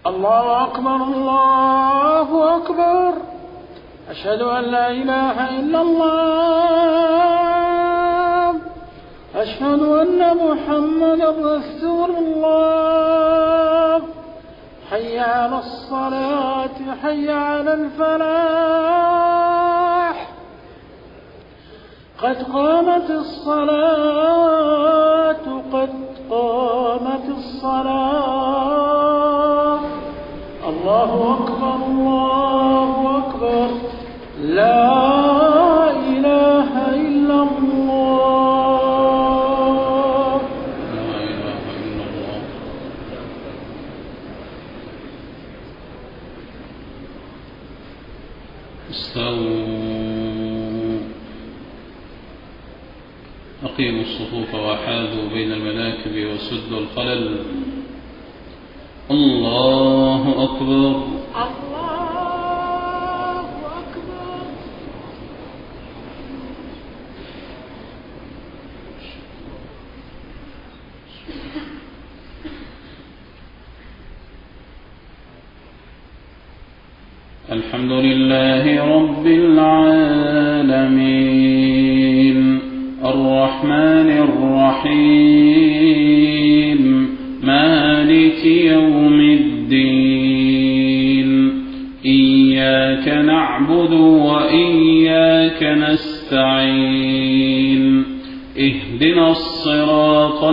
الله أكبر الله أكبر. أشهد أن لا إله إلا الله. أشهد أن محمدا رسول الله. حي على الصلاة حي على الفلاح. قد قامت الصلاة قد قامت الصلاة. الله أكبر الله أكبر. لا إله إلا الله. لا إله إلا الله. استووا. أقيموا الصفوف وحاذوا بين المناكب وسدوا الخلل. الله أكبر. الله أكبر. الحمد لله رب العالمين الرحمن الرحيم مالك يوم الدين. إياك نعبد وإياك نستعين. اهدنا الصراط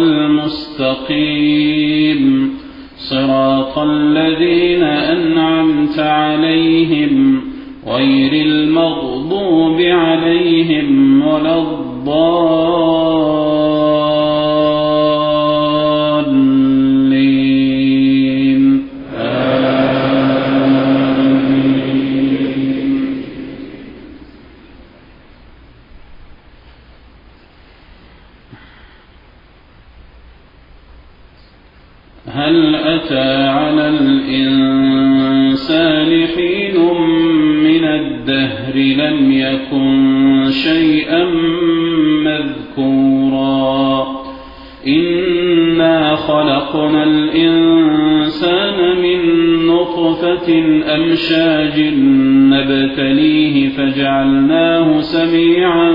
المستقيم صراط الذين أنعمت عليهم غير المغضوب عليهم ولا الضالين. آمين. هل أتى على الإنسان حين من الدهر لم يكن شيئا مذكورا. إنا خلقنا الإنسان من نطفة أمشاج نبتليه فجعلناه سميعا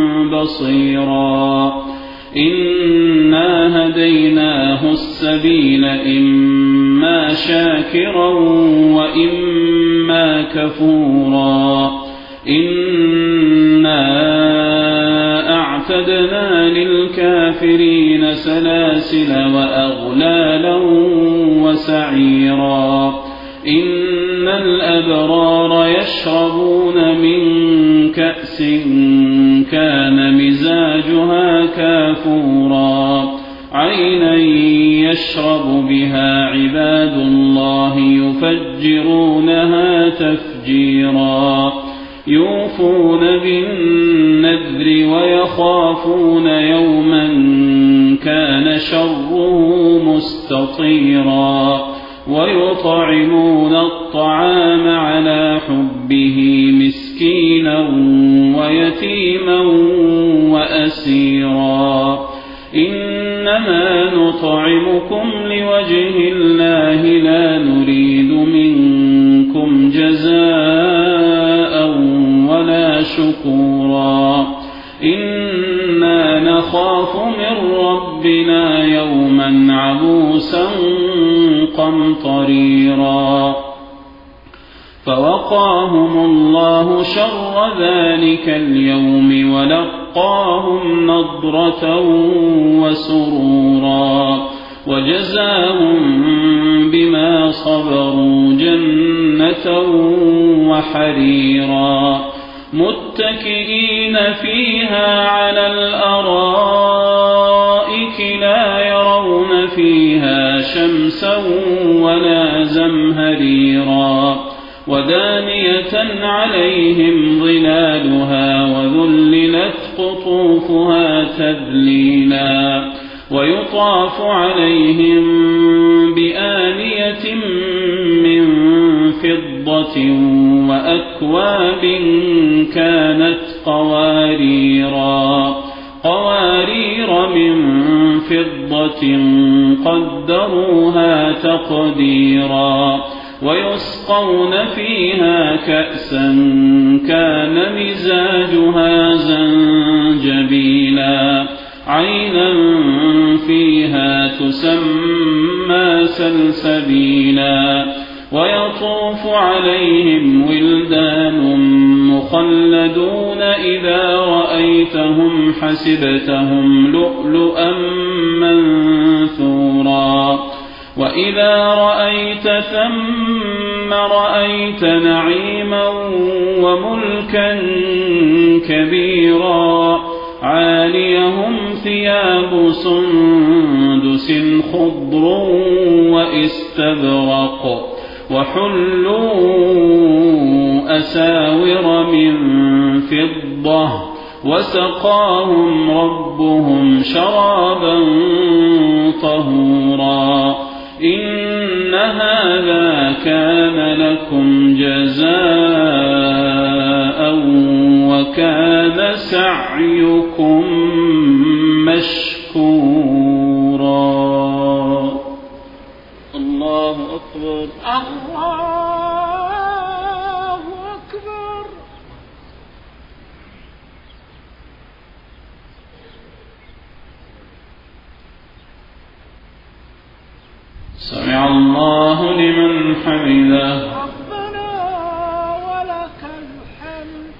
بصيرا. إنا هديناه السبيل إما شاكرا وإما كفورا. إنا أعتدنا للكافرين سلاسل وأغلالا وسعيرا. إن الأبرار يشربون من كأس كان مزاجها كافورا. عينا يشرب بها عباد الله يفجرونها تفجيرا. يوفون بالنذر ويخافون يوما كان شره مستطيرا. ويطعمون الطعام على حبه مسكينا ويتيما وأسيرا. إنما نطعمكم لوجه الله لا نريد منكم جزاء ولا شكورا. إنا نخاف من ربنا يوما عبوسا قمطريرا. فوقاهم الله شر ذلك اليوم ولقاهم نضرة وسرورا. وجزاهم بما صبروا جنة وحريرا. متكئين فيها على الأرائك لا يرون فيها شمسا ولا زمهريرا. ودانية عليهم ظلالها وذللت قطوفها تذليلا. ويطاف عليهم بآنية من فضة وأكواب كانت قوارير من فضة قدروها قدروها تقديرا ويسقون فيها كأسا كان مزاجها زنجبيلا عينا فيها تسمى سلسبيلا ويطوف عليهم ولدان مخلدون إذا رأيتهم حسبتهم لؤلؤا منثورا وإذا رأيت ثم رأيت نعيما وملكا كبيرا عاليهم ثياب سندس خضر واستبرق وحلوا أساور من فضة وسقاهم ربهم شرابا طهورا إن هذا كان لكم جزاء وكان سعيكم مشكورا. الله أكبر. الله أكبر. سمع الله لمن حمده. ربنا ولك الحمد.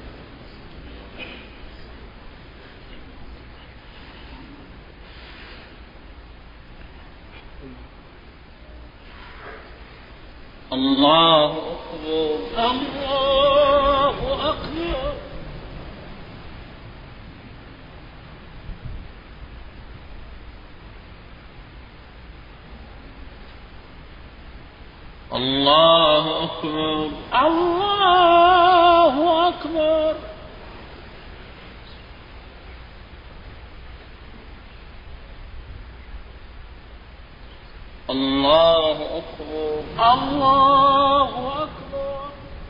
الله أكبر. الله أكبر. الله أكبر. الله أكبر. الله أكبر. الله أكبر.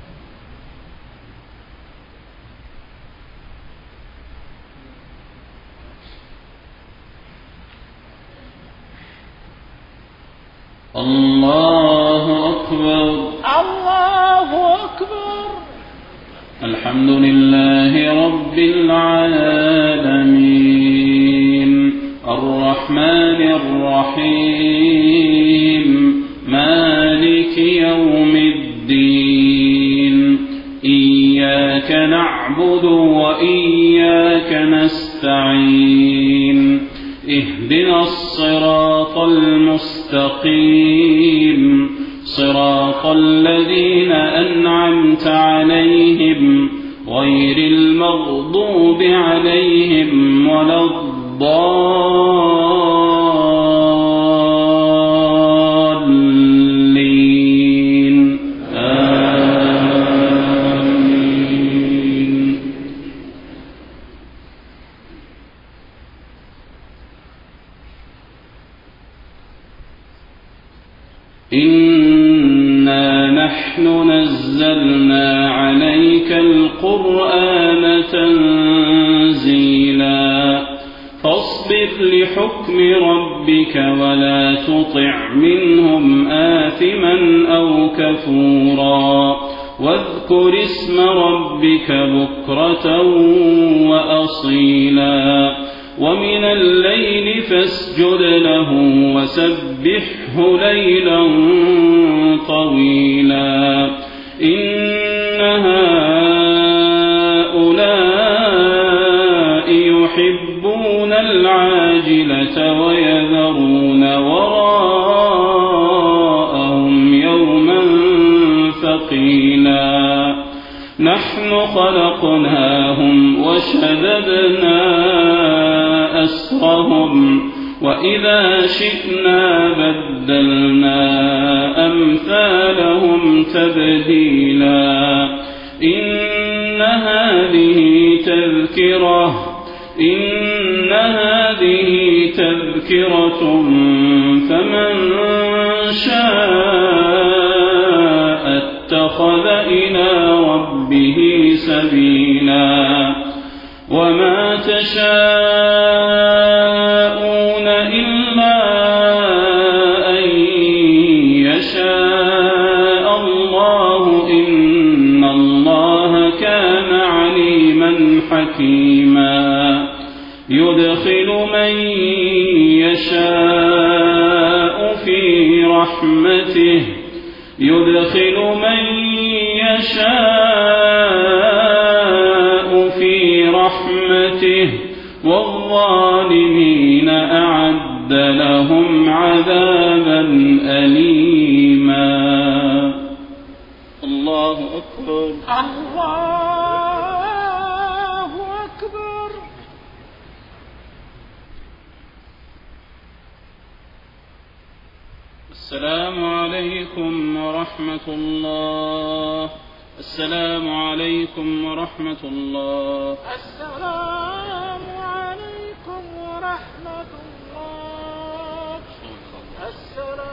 الله أكبر. الله أكبر. الحمد لله رب العالمين الرحمن الرحيم مالك يوم الدين إياك نعبد وإياك نستعين اهدنا الصراط المستقيم صراط الذين أنعمت عليهم غير المغضوب عليهم ولا الضالين آمين. إنا نحن نزلنا عليك القرآن تنزيلا فاصبر لحكم ربك ولا تطع منهم آثما أو كفورا واذكر اسم ربك بكرة وأصيلا ومن الليل فاسجد له وسبحه ليلا طويلا إن هؤلاء يحبون العاجلة ويذرون وراءهم يوما ثقيلا نحن خلقناهم وشددنا أسرهم وإذا شئنا بدلنا أمثالهم تبديلا إن هذه تذكرة فمن شاء اتخذ إلى ربه سبيلا وما تشاءون إلا حكيما يدخل من يشاء في رحمته والظالمين أعد لهم عذابا أليما. الله أكبر. الله أكبر. السلام عليكم ورحمة الله. السلام عليكم ورحمة الله. السلام عليكم ورحمة الله. السلام